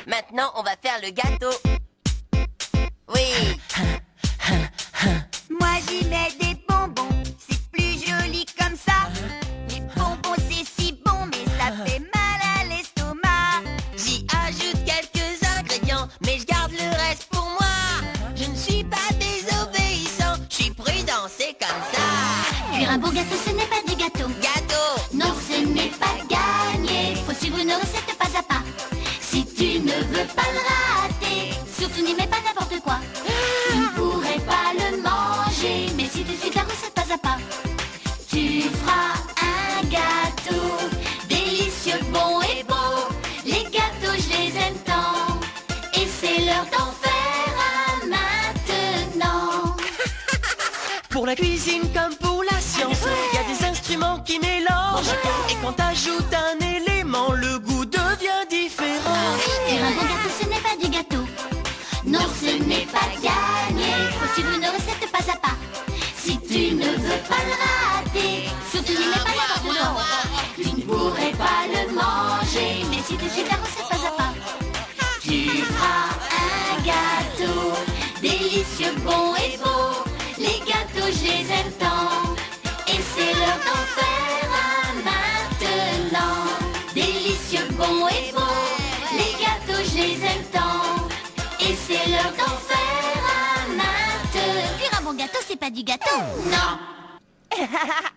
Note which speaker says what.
Speaker 1: Maintenant, on va faire le gâteau. Oui.
Speaker 2: Moi j'y mets des bonbons, c'est plus joli comme ça. Les bonbons c'est si bon, mais ça fait mal à l'estomac.
Speaker 1: J'y ajoute quelques ingrédients, mais je garde le reste pour moi. Je ne suis pas désobéissant, je suis prudent, c'est comme ça.
Speaker 3: Cuire un beau gâteau, ce n'est pas du gâteau.
Speaker 1: Gâteau.
Speaker 3: Non, ce n'est pas gagné. Faut suivre une recette pas à pas. Si tu ne veux pas le rater, surtout n'y mets pas n'importe quoi. Tu ne pourrais pas le manger, mais si tu suis ta recette pas à pas, tu feras un gâteau délicieux, bon et beau. Les gâteaux, je les aime tant, et c'est l'heure d'en faire un maintenant.
Speaker 4: Pour la cuisine comme pour la science, il y a des instruments qui mélangent. Et quand t'ajoutes un élément, le goût devient différent.
Speaker 3: Faire un bon gâteau, ce n'est pas du gâteau. Non, ce n'est pas gagné. Faut suivre une recette pas à pas. Si tu ne veux pas le rater, surtout n'y mets pas n'importe quoi. Tu ne pourrais pas le manger, mais si tu suis ta recette pas à pas, tu feras un gâteau délicieux, bon et beau. Les gâteaux, je les aime tant, et c'est l'heure d'en faire un maintenant. Délicieux, bon et beau. Les gâteaux, je les aime tant, et c'est l'heure d'en faire un maintenant. Cuire un bon gâteau, c'est pas du gâteau. Non.